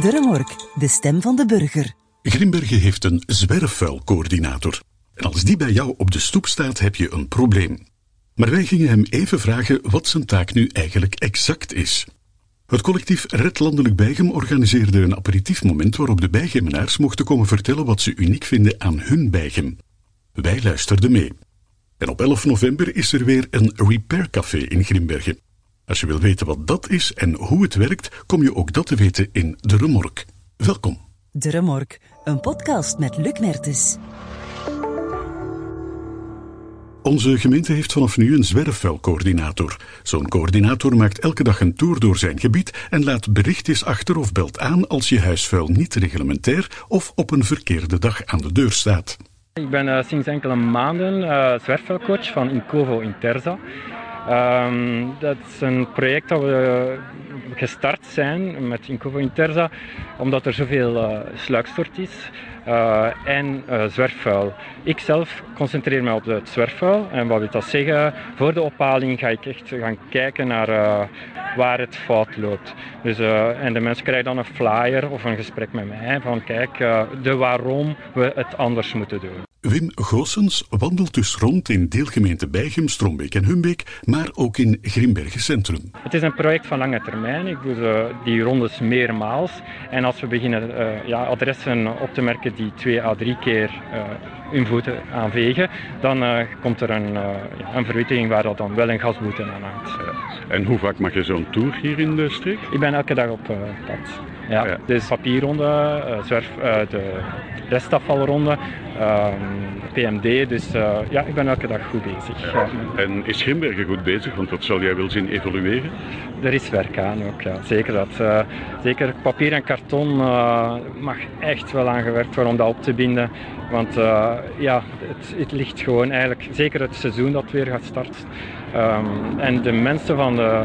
De Remork, de stem van de burger. Grimbergen heeft een zwerfvuilcoördinator. En als die bij jou op de stoep staat, heb je een probleem. Maar wij gingen hem even vragen wat zijn taak nu eigenlijk exact is. Het collectief Red Landelijk Beichem organiseerde een aperitiefmoment waarop de Beichemenaars mochten komen vertellen wat ze uniek vinden aan hun Beichem. Wij luisterden mee. En op 11 november is er weer een Repair Café in Grimbergen. Als je wil weten wat dat is en hoe het werkt, kom je ook dat te weten in De Remork. Welkom. De Remork, een podcast met Luc Mertens. Onze gemeente heeft vanaf nu een zwerfvuilcoördinator. Zo'n coördinator maakt elke dag een tour door zijn gebied en laat berichtjes achter of belt aan als je huisvuil niet reglementair of op een verkeerde dag aan de deur staat. Ik ben sinds enkele maanden zwerfvuilcoach van Incovo Interza. Dat is een project dat we gestart zijn met Incovo Interza, omdat er zoveel sluikstort is en zwerfvuil. Ik zelf concentreer me op het zwerfvuil en wat wil dat zeggen? Voor de ophaling ga ik echt gaan kijken naar waar het fout loopt. Dus, en de mensen krijgen dan een flyer of een gesprek met mij van kijk, de waarom we het anders moeten doen. Wim Goossens wandelt dus rond in deelgemeente Beichem, Strombeek en Humbeek, maar ook in Grimbergen Centrum. Het is een project van lange termijn. Ik doe die rondes meermaals. En als we beginnen adressen op te merken die 2 à 3 keer hun voeten aanvegen, dan komt er een verwittiging waar dat dan wel een gasboete aan hangt. En hoe vaak mag je zo'n tour hier in de streek? Ik ben elke dag op pad. Ja. Dus papierronde, de restafvalronde, PMD, dus ik ben elke dag goed bezig. Ja. En is Grimbergen goed bezig? Want dat zal jij wel zien evolueren? Er is werk aan ook, ja. Zeker dat. Zeker papier en karton mag echt wel aangewerkt worden om dat op te binden. Want het ligt gewoon eigenlijk, zeker het seizoen dat weer gaat starten. En de mensen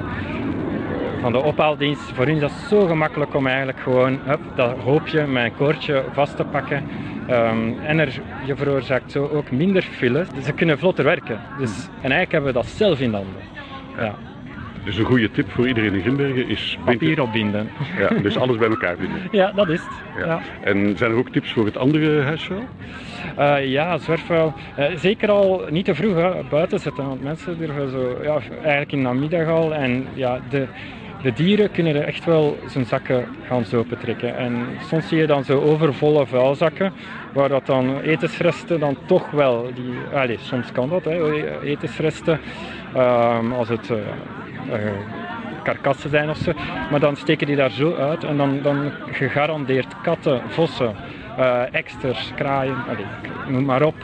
van de ophaaldienst, voor hen is dat zo gemakkelijk om eigenlijk gewoon dat hoopje met een koordje vast te pakken. En je veroorzaakt zo ook minder files. Dus ze kunnen vlotter werken. Dus, en eigenlijk hebben we dat zelf in de handen. Ja. Dus een goede tip voor iedereen in Grimbergen is... papier opbinden. Ja, dus alles bij elkaar binden. Ja, dat is het. Ja. En zijn er ook tips voor het andere huisvuil? Zwerfvuil. Zeker al niet te vroeg buiten zetten. Want mensen durven zo, eigenlijk in de namiddag al. En de dieren kunnen er echt wel zijn zakken gaan opentrekken. En soms zie je dan zo overvolle vuilzakken, waar dat dan etensresten dan toch wel, soms kan dat, etensresten, als het karkassen zijn of zo, maar dan steken die daar zo uit en dan gegarandeerd katten, vossen, eksters, kraaien, noem maar op,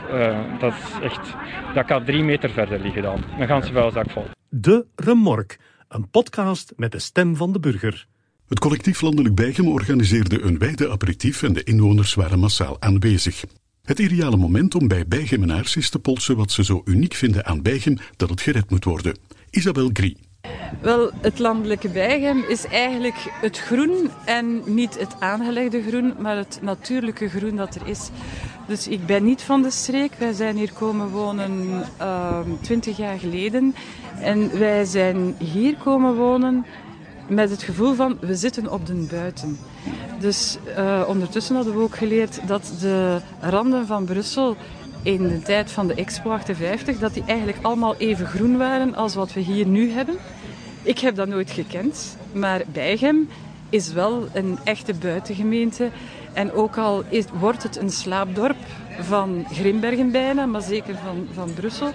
dat kan 3 meter verder liggen dan. Dan gaan ze vuilzak vol. De Remork. Een podcast met de stem van de burger. Het collectief Landelijk Beichem organiseerde een wijde aperitief en de inwoners waren massaal aanwezig. Het ideale moment om bij Beichemenaars is te polsen wat ze zo uniek vinden aan Beichem dat het gered moet worden. Isabel Grie. Wel, het landelijke Beichem is eigenlijk het groen en niet het aangelegde groen, maar het natuurlijke groen dat er is. Dus ik ben niet van de streek. Wij zijn hier komen wonen 20 jaar geleden. En wij zijn hier komen wonen met het gevoel van, we zitten op de buiten. Dus ondertussen hadden we ook geleerd dat de randen van Brussel in de tijd van de Expo 58, dat die eigenlijk allemaal even groen waren als wat we hier nu hebben. Ik heb dat nooit gekend, maar Beichem is wel een echte buitengemeente. En ook al wordt het een slaapdorp van Grimbergen bijna, maar zeker van Brussel.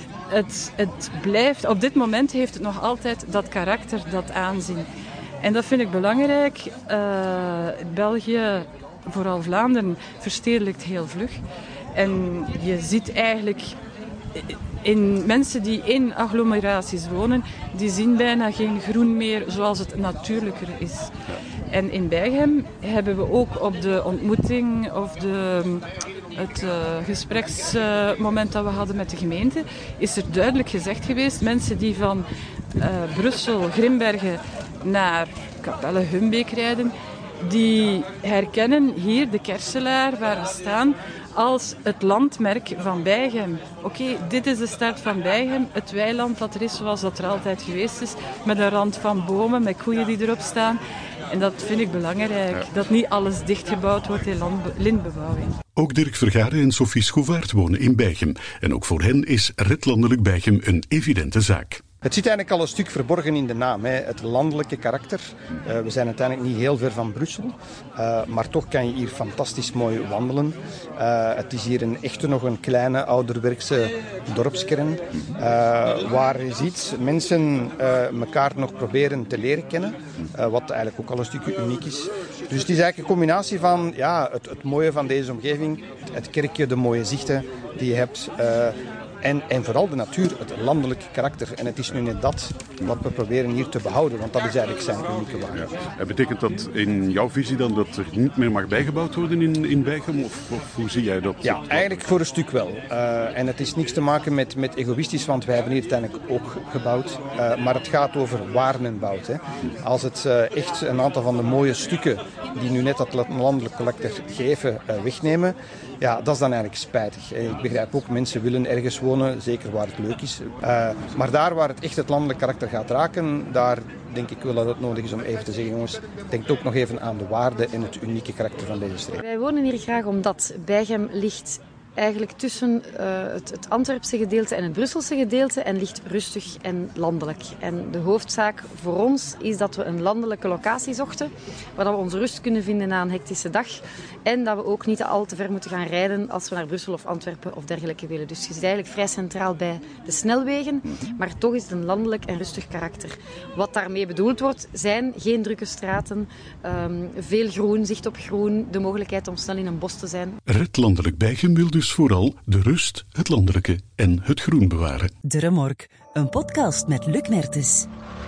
Het blijft, op dit moment heeft het nog altijd dat karakter, dat aanzien. En dat vind ik belangrijk. België, vooral Vlaanderen, verstedelijkt heel vlug. En je ziet eigenlijk in mensen die in agglomeraties wonen, die zien bijna geen groen meer zoals het natuurlijker is. En in Beichem hebben we ook op de ontmoeting of het gespreksmoment dat we hadden met de gemeente, is er duidelijk gezegd geweest, mensen die van Brussel, Grimbergen naar Capelle, Humbeek rijden, die herkennen hier de Kerselaar waar we staan als het landmerk van Beichem. Oké, dit is de start van Beichem, het weiland dat er is zoals dat er altijd geweest is, met een rand van bomen, met koeien die erop staan. En dat vind ik belangrijk, dat niet alles dichtgebouwd wordt in lintbebouwing. Ook Dirk Vergaren en Sophie Schouvaert wonen in Beichem. En ook voor hen is Red Landelijk Beichem een evidente zaak. Het zit eigenlijk al een stuk verborgen in de naam, hè. Het landelijke karakter. We zijn uiteindelijk niet heel ver van Brussel, maar toch kan je hier fantastisch mooi wandelen. Het is hier nog een kleine ouderwerkse dorpskern, waar je ziet mensen elkaar nog proberen te leren kennen, wat eigenlijk ook al een stukje uniek is. Dus het is eigenlijk een combinatie van het mooie van deze omgeving, het kerkje, de mooie zichten die je hebt. En vooral de natuur, het landelijke karakter. En het is nu net dat wat we proberen hier te behouden, want dat is eigenlijk zijn unieke waarde. Ja. Betekent dat in jouw visie dan dat er niet meer mag bijgebouwd worden in Beichem? Of hoe zie jij dat? Ja, eigenlijk voor een stuk wel. En het is niks te maken met egoïstisch, want wij hebben hier uiteindelijk ook gebouwd. Maar het gaat over waar men bouwt. Hè. Als het echt een aantal van de mooie stukken die nu net dat landelijk karakter geven, wegnemen, ja, dat is dan eigenlijk spijtig. Ik begrijp ook, mensen willen ergens wonen, zeker waar het leuk is. Maar daar waar het echt het landelijk karakter gaat raken, daar denk ik wel dat het nodig is om even te zeggen, jongens, denk ook nog even aan de waarde en het unieke karakter van deze streek. Wij wonen hier graag omdat Beichem ligt eigenlijk tussen het Antwerpse gedeelte en het Brusselse gedeelte en ligt rustig en landelijk. En de hoofdzaak voor ons is dat we een landelijke locatie zochten, waar we onze rust kunnen vinden na een hectische dag en dat we ook niet al te ver moeten gaan rijden als we naar Brussel of Antwerpen of dergelijke willen. Dus je zit eigenlijk vrij centraal bij de snelwegen, maar toch is het een landelijk en rustig karakter. Wat daarmee bedoeld wordt, zijn geen drukke straten, veel groen, zicht op groen, de mogelijkheid om snel in een bos te zijn. Red Landelijk Beichem wil dus vooral de rust, het landelijke en het groen bewaren. De Remork, een podcast met Luc Mertens.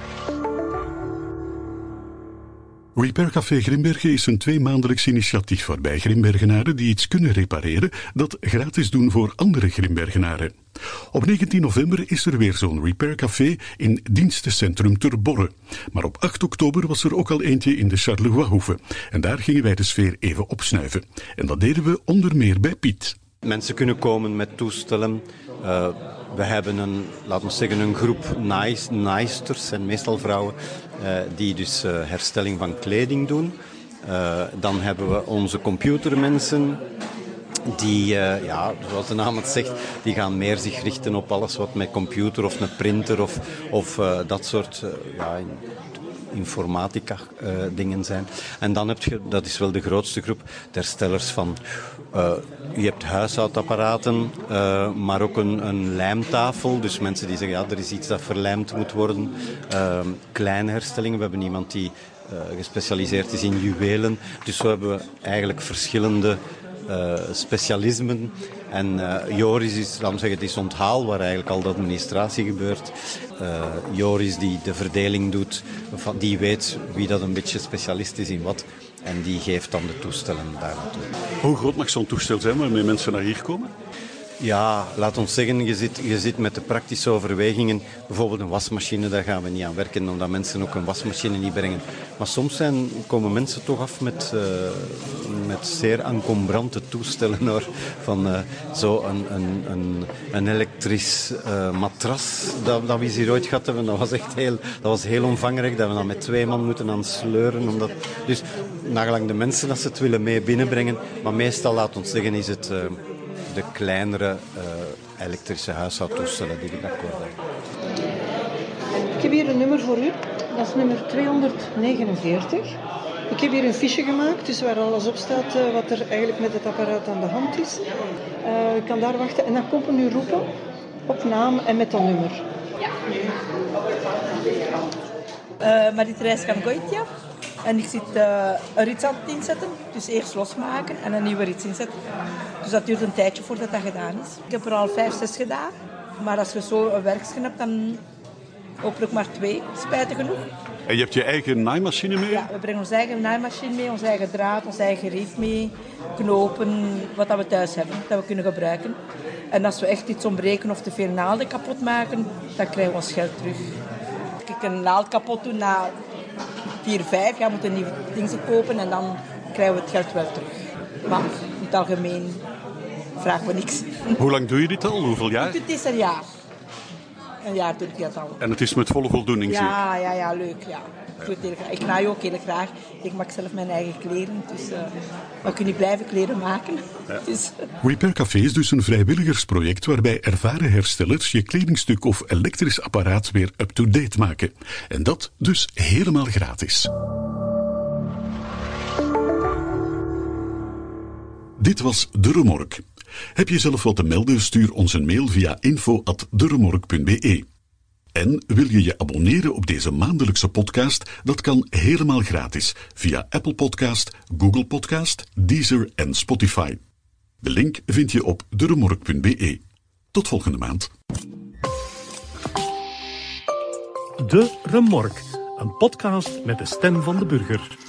Repair Café Grimbergen is een 2-maandelijks initiatief waarbij Grimbergenaren die iets kunnen repareren, dat gratis doen voor andere Grimbergenaren. Op 19 november is er weer zo'n Repair Café in Dienstencentrum Ter Borre. Maar op 8 oktober was er ook al eentje in de Charleroi-hoeve. En daar gingen wij de sfeer even opsnuiven. En dat deden we onder meer bij Piet. Mensen kunnen komen met toestellen. We hebben een groep naaisters, en meestal vrouwen, die dus herstelling van kleding doen. Dan hebben we onze computermensen, die, zoals de naam het zegt, die gaan meer zich richten op alles wat met computer of een printer of dat soort informatica dingen zijn. En dan heb je, dat is wel de grootste groep, de herstellers van... je hebt huishoudapparaten, maar ook een lijmtafel. Dus mensen die zeggen, er is iets dat verlijmd moet worden. Kleine herstellingen. We hebben iemand die gespecialiseerd is in juwelen. Dus zo hebben we eigenlijk verschillende specialismen. En Joris is, laten we zeggen, het is onthaal waar eigenlijk al de administratie gebeurt. Joris die de verdeling doet, die weet wie dat een beetje specialist is in wat. En die geeft dan de toestellen daar naartoe. Hoe groot mag zo'n toestel zijn waarmee mensen naar hier komen? Ja, laat ons zeggen, je zit met de praktische overwegingen. Bijvoorbeeld een wasmachine, daar gaan we niet aan werken, omdat mensen ook een wasmachine niet brengen. Maar soms komen mensen toch af met zeer encombrante toestellen, hoor. Van zo een elektrisch matras dat we hier ooit gehad hebben. Dat was heel omvangrijk, dat we dan met 2 man moeten aan sleuren. Dus nagelang de mensen dat ze het willen mee binnenbrengen. Maar meestal, laat ons zeggen, is het... de kleinere elektrische huishoudtoestellen die ik akkoord heb. Ik heb hier een nummer voor u. Dat is nummer 249. Ik heb hier een fiche gemaakt, dus waar alles op staat wat er eigenlijk met het apparaat aan de hand is. Ik kan daar wachten en dan komt u roepen op naam en met dat nummer. Marie-Thérèse Kangoitja. En ik zit een rits aan het inzetten, dus eerst losmaken en een nieuwe rits inzetten. Dus dat duurt een tijdje voordat dat gedaan is. Ik heb er al 5, 6 gedaan, maar als je zo een werksken hebt, dan hopelijk maar 2, spijtig genoeg. En je hebt je eigen naaimachine mee? Ja, we brengen onze eigen naaimachine mee, onze eigen draad, onze eigen rief mee, knopen, wat dat we thuis hebben, dat we kunnen gebruiken. En als we echt iets ontbreken of te veel naalden kapot maken, dan krijgen we ons geld terug. Als ik een naald kapot doe na 4, 5, je moet een nieuwe ding kopen en dan krijgen we het geld wel terug. Maar in het algemeen vragen we niks. Hoe lang doe je dit al? Hoeveel jaar? Ik doe het is een jaar. een jaar doe ik dat al. En het is met volle voldoening, zie ik. Ja, leuk. Ja. Ik doe het heel graag. Ik naai ook heel graag. Ik maak zelf mijn eigen kleren. Dus dan kun je blijven kleren maken. Ja. Dus, Repair Café is dus een vrijwilligersproject waarbij ervaren herstellers je kledingstuk of elektrisch apparaat weer up-to-date maken. En dat dus helemaal gratis. Dit was De Remork. Heb je zelf wat te melden? Stuur ons een mail via info@deremork.be. En wil je je abonneren op deze maandelijkse podcast? Dat kan helemaal gratis via Apple Podcast, Google Podcast, Deezer en Spotify. De link vind je op deremork.be. Tot volgende maand. De Remork, een podcast met de stem van de burger.